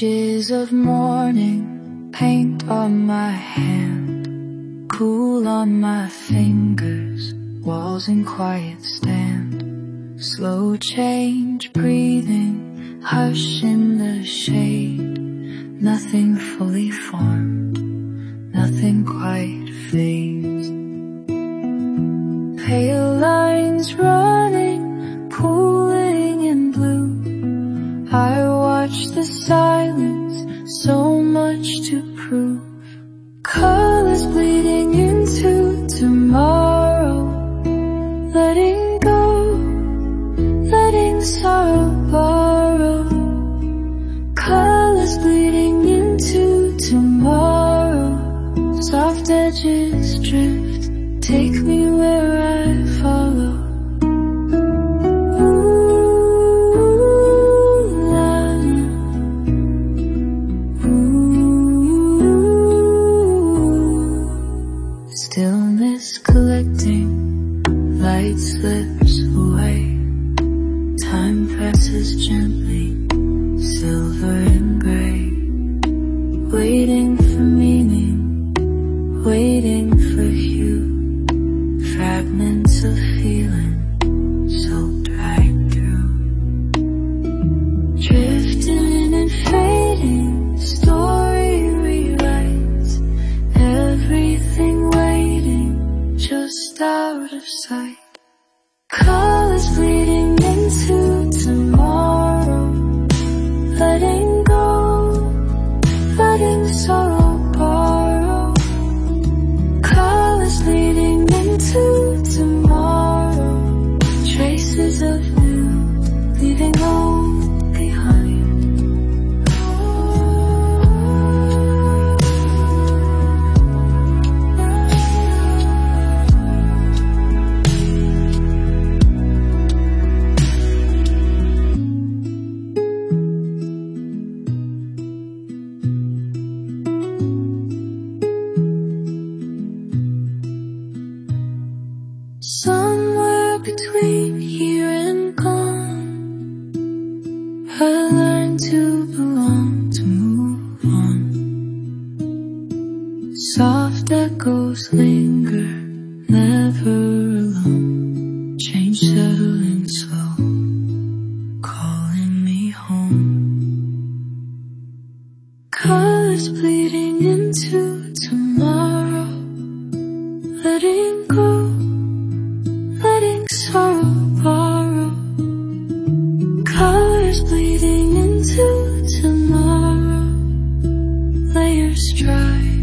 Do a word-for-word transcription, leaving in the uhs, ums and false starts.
Edges of morning, paint on my hand, cool on my fingers, walls in quiet stand. Slow change, breathing, hush in the shade. Nothing fully formed, nothing quite fades. Pale lines running, pooling in blue. I watch the silence, so much to prove. Colors bleeding into tomorrow. Letting go, letting sorrow borrow. Colors bleeding into tomorrow. Soft edges drift, take me where I follow. Stillness collecting, light slips away. Time passes gently, silver and gray. Waiting for meaning, waiting for hue. Fragments of feeling, soaked right through. Drifting and fading, story rewrites. Everything waiting, just out of sight. Colors bleeding into tomorrow. Letting go, letting sorrow borrow. Colors bleeding into tomorrow. Traces of new, leaving old behind. Somewhere between here and gone, I learned to belong, to move on. Soft echoes linger, never alone. Change settling slow, calling me home. Colors bleeding into tomorrow. Letting go, letting sorrow borrow. Colors bleeding into tomorrow. Layers dry.